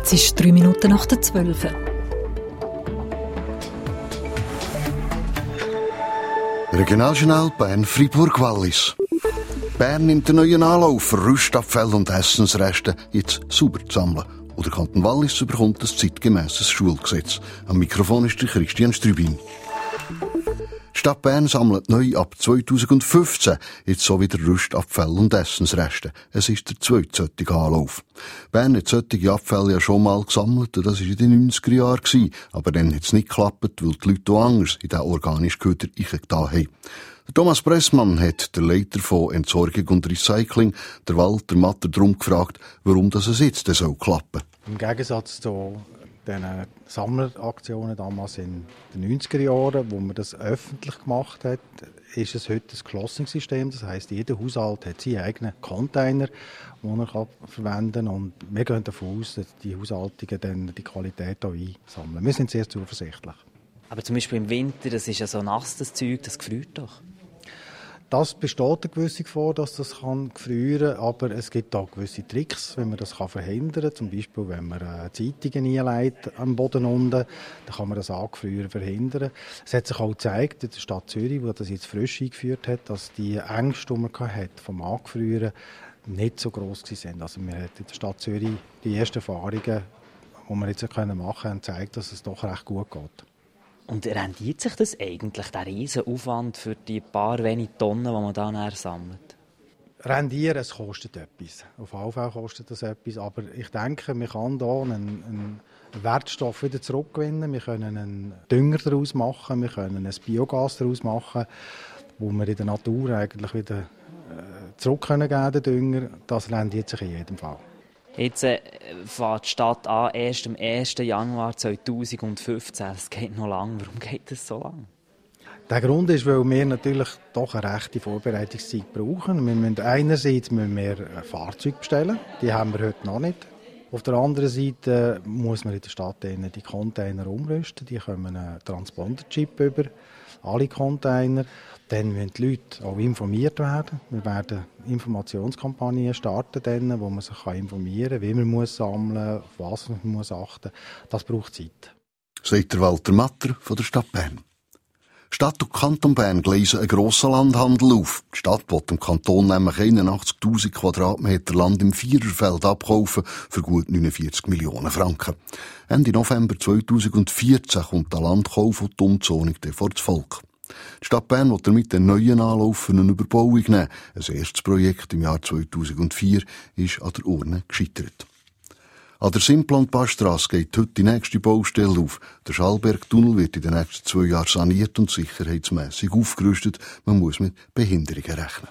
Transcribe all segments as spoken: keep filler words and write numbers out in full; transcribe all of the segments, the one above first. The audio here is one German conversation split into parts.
Es ist drei Minuten nach der zwölf. Regionaljournal Bern-Fribourg-Wallis. Bern nimmt einen neuen Anlauf für Rüstabfälle und Essensreste jetzt sauber zu sammeln. Und der Kanton Wallis bekommt ein zeitgemässes Schulgesetz. Am Mikrofon ist der Christian Strübin. Die Stadt Bern sammelt neu ab zweitausendfünfzehn jetzt so wieder Rüstabfälle und Essensreste. Es ist der zweite solche Anlauf. Bern hat solche Abfälle ja schon mal gesammelt, und das war in den neunziger Jahren. Aber dann hat es nicht geklappt, weil die Leute auch anders in diesen organischen Köder reingetan haben. Thomas Pressmann hat der Leiter von Entsorgung und Recycling, der Walter Matter, darum gefragt, warum das es jetzt so klappen. Im Gegensatz zu den Sammleraktionen damals in den neunziger Jahren, wo man das öffentlich gemacht hat, ist es heute ein Closing-System. Das heisst, jeder Haushalt hat seinen eigenen Container, den er verwenden kann. Und wir gehen davon aus, dass die Haushaltungen dann die Qualität auch einsammeln. Wir sind sehr zuversichtlich. Aber zum Beispiel im Winter, das ist ja so nass, das Zeug, das gefriert doch. Das besteht eine gewisse Gefahr, dass das kann gefrieren kann, aber es gibt auch gewisse Tricks, wenn man das kann verhindern kann. Zum Beispiel, wenn man äh, Zeitungen einlegt am Boden unten, dann kann man das Angefrieren verhindern. Es hat sich auch gezeigt in der Stadt Zürich, wo das jetzt frisch eingeführt hat, dass die Ängste, die man hatte vom Angefrieren, nicht so gross waren. Also wir hatten in der Stadt Zürich die ersten Erfahrungen, die wir jetzt machen können, haben gezeigt, dass es doch recht gut geht. Und rendiert sich das eigentlich, der riesen Aufwand für die paar wenige Tonnen, die man da näher sammelt? Rendieren, es kostet etwas. Auf jeden Fall kostet das etwas. Aber ich denke, man kann hier einen, einen Wertstoff wieder zurückgewinnen. Wir können einen Dünger daraus machen, wir können ein Biogas daraus machen, wo wir in der Natur eigentlich wieder zurück können geben, den Dünger. Das rendiert sich in jedem Fall. Jetzt äh, fängt die Stadt an, erst am ersten Januar zweitausendfünfzehn. Das geht noch lang. Warum geht das so lang? Der Grund ist, weil wir natürlich doch eine rechte Vorbereitungszeit brauchen. Wir müssen einerseits müssen wir Fahrzeuge bestellen. Die haben wir heute noch nicht. Auf der anderen Seite muss man in der Stadt die Container umrüsten. Die kommen einen Transponder-Chip über, alle Container. Dann müssen die Leute auch informiert werden. Wir werden Informationskampagnen starten, dann, wo man sich informieren kann, wie man muss sammeln muss, auf was man muss achten muss. Das braucht Zeit. Sagt der Walter Matter von der Stadt Bern. Stadt und Kanton Bern gleisen einen grossen Landhandel auf. Die Stadt will dem Kanton nämlich einundachtzigtausend Quadratmeter Land im Viererfeld abkaufen für gut neunundvierzig Millionen Franken. Ende November zweitausendvierzehn kommt der Landkauf und die Umzonung vor das Volk. Die Stadt Bern will damit einen neuen Anlauf für eine Überbauung nehmen. Ein erstes Projekt im Jahr zweitausendvier ist an der Urne gescheitert. An der Simplon-Passstrasse geht heute die nächste Baustelle auf. Der Schallberg-Tunnel wird in den nächsten zwei Jahren saniert und sicherheitsmässig aufgerüstet. Man muss mit Behinderungen rechnen.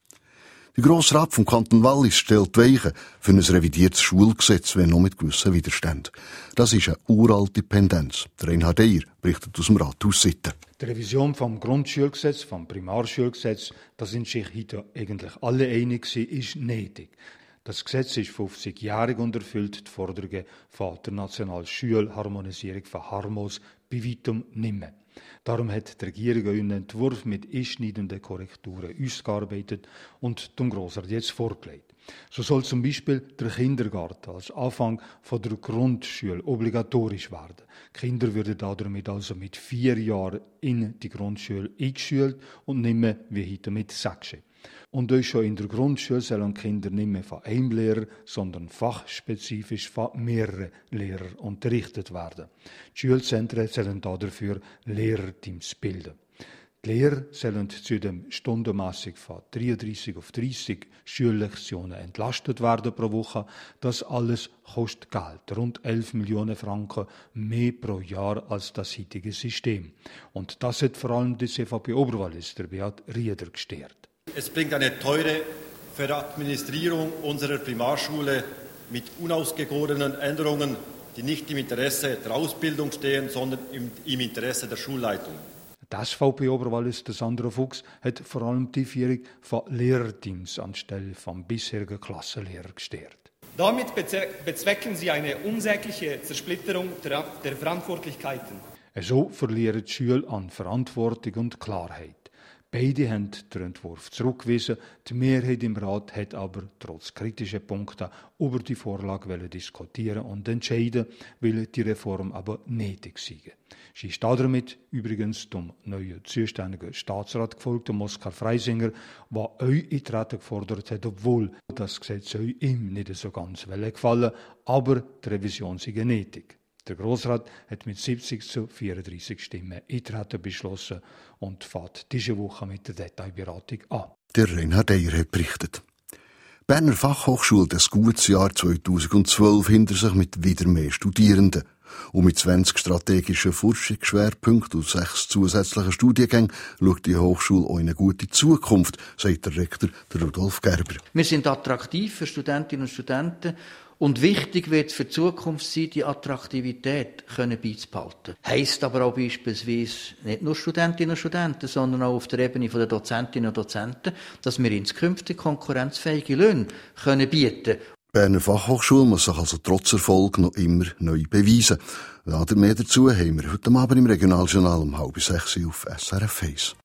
Der Grosse Rat vom Kanton Wallis stellt Weichen für ein revidiertes Schulgesetz, wenn noch mit gewissen Widerständen. Das ist eine uralte Pendenz. Der Reinhard Eyer berichtet aus dem Rathaus Sitten. Die Revision vom Grundschulgesetz, vom Primarschulgesetz, da sind sich heute eigentlich alle einig, ist nötig. Das Gesetz ist fünfzigjährig und erfüllt die Forderungen von der nationalen Schulharmonisierung von Harmos bei weitem nicht mehr. Darum hat die Regierung einen Entwurf mit einschneidenden Korrekturen ausgearbeitet und dem Grossen Rat jetzt vorgelegt. So soll zum Beispiel der Kindergarten als Anfang von der Grundschule obligatorisch werden. Die Kinder würden damit also mit vier Jahren in die Grundschule eingeschult und nicht mehr wie heute mit sechs. Und auch schon in der Grundschule sollen Kinder nicht mehr von einem Lehrer, sondern fachspezifisch von mehreren Lehrern unterrichtet werden. Die Schulzentren sollen dafür Lehrerteams bilden. Die Lehrer sollen zudem stundenmässig von dreiunddreißig auf dreißig Schullektionen entlastet werden pro Woche. Das alles kostet Geld, rund elf Millionen Franken mehr pro Jahr als das heutige System. Und das hat vor allem die C V P Oberwallis, der Beat Rieder, gestört. Es bringt eine teure Veradministrierung unserer Primarschule mit unausgegorenen Änderungen, die nicht im Interesse der Ausbildung stehen, sondern im, im Interesse der Schulleitung. Die S V P Oberwallis, der Sandro Fuchs, hat vor allem die Führung von Lehrerteams anstelle vom bisherigen Klassenlehrer gestört. Damit bezwecken sie eine unsägliche Zersplitterung der, der Verantwortlichkeiten. So verlieren die Schüler an Verantwortung und Klarheit. Beide haben den Entwurf zurückgewiesen. Die Mehrheit im Rat hat aber trotz kritischer Punkte über die Vorlage diskutieren und entscheiden, weil die Reform aber nötig sei. Sie ist damit übrigens dem neuen zuständigen Staatsrat gefolgt, dem Oskar Freisinger, der euch Eintreten gefordert hat, obwohl das Gesetz euch ihm nicht so ganz gefallen, aber die Revision sei nötig. Der Grossrat hat mit siebzig zu vierunddreißig Stimmen Eintreten beschlossen und fährt diese Woche mit der Detailberatung an. Der Reinhard Eyer hat berichtet. Die Berner Fachhochschule hat ein gutes Jahr zweitausendzwölf hinter sich mit wieder mehr Studierenden. Und mit zwanzig strategischen Forschungsschwerpunkten und sechs zusätzlichen Studiengängen schaut die Hochschule auch in eine gute Zukunft, sagt der Rektor Rudolf Gerber. Wir sind attraktiv für Studentinnen und Studenten. Und wichtig wird für die Zukunft sein, die Attraktivität können beizubehalten. Heisst aber auch beispielsweise nicht nur Studentinnen und Studenten, sondern auch auf der Ebene der Dozentinnen und Dozenten, dass wir inskünftig konkurrenzfähige Löhne können bieten können. Die Berner Fachhochschule muss sich also trotz Erfolg noch immer neu beweisen. Mehr dazu haben wir heute Abend im Regionaljournal um halb sechs auf S R F eins.